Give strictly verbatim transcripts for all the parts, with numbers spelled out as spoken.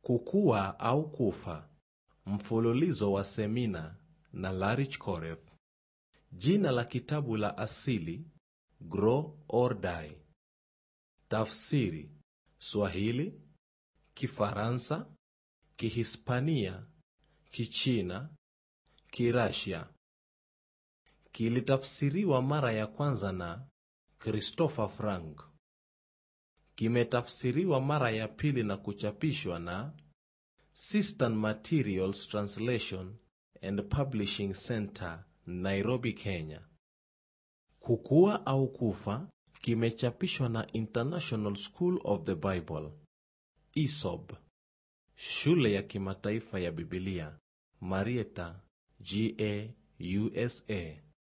Kukua au Kufa, mfululizo wa semina na Larry Koref. Jina la kitabu la asili, Grow or Die. Tafsiri, Swahili, Kifaransa, Kihispania, Kichina, Kirasia. Kilitafsiriwa mara ya kwanza na Christopher Frank. Kimetafsiriwa mara ya pili na kuchapishwa na Sistan Materials Translation and Publishing Center, Nairobi, Kenya. Kukua au Kufa kimechapishwa na International School of the Bible, I S O B, Shule ya Kimataifa ya Biblia, Marietta, G A, U S A.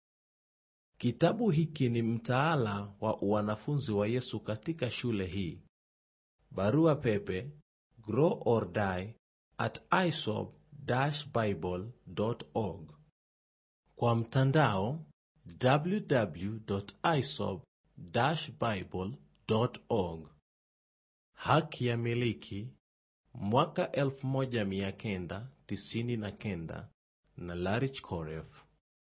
Kitabu hiki ni mtaala wa wanafunzi wa Yesu katika shule hii. Barua pepe grow or die at isob dash bible dot org. Kwa mtandao w w w dot isob dash bible dot org. Haki ya miliki mwaka elfu moja mia kenda tisini na kenda na Larry Koref.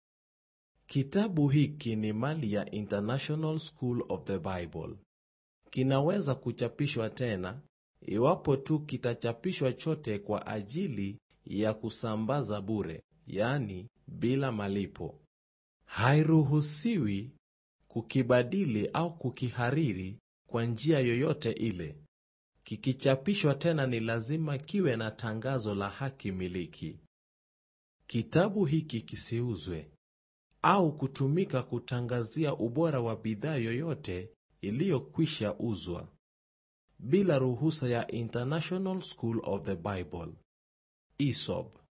Kitabu hiki ni mali ya International School of the Bible. Kinaweza kuchapishwa tena iwapo tu kitachapishwa chote kwa ajili ya kusambaza bure, yani bila malipo. Hairuhusiwi kukibadili au kukihariri kwa njia yoyote ile. Kikichapishwa tena ni lazima kiwe na tangazo la haki miliki. Kitabu hiki kisiuzwe au kutumika kutangazia ubora wa bidhaa yoyote iliyokwisha uzwa bila ruhusa ya International School of the Bible, I S O B.